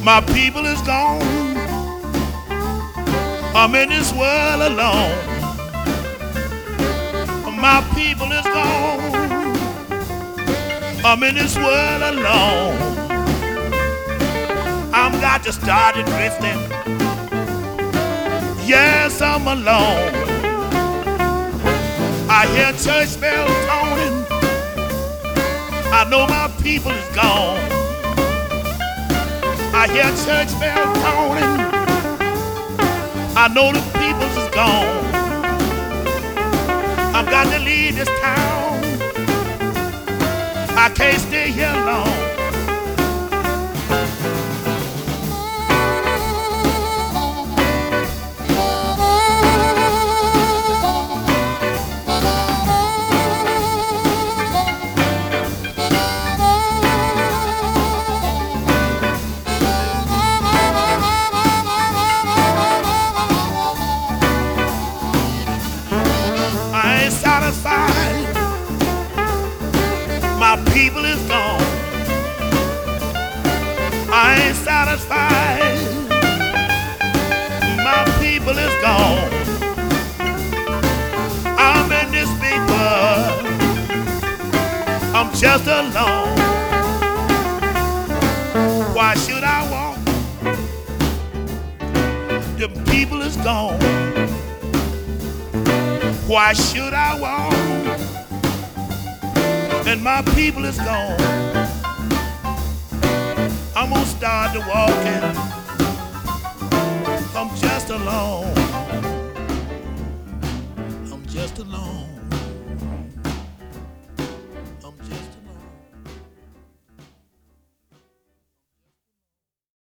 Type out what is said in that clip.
My people is gone. I'm in this world alone. My people is gone. I'm in this world alone. I'm got to start drifting. Yes, I'm alone. I hear church bells tolling. I know my people is gone. I hear church bells tolling. I know the people is gone. I've got to leave this town. I can't stay here long. Satisfied. My people is gone. I ain't satisfied. My people is gone. I'm in this big world. I'm just alone. Why should I walk? The people is gone. Why should I walk? And my people is gone. I'm gonna start to walking. I'm just alone. I'm just alone.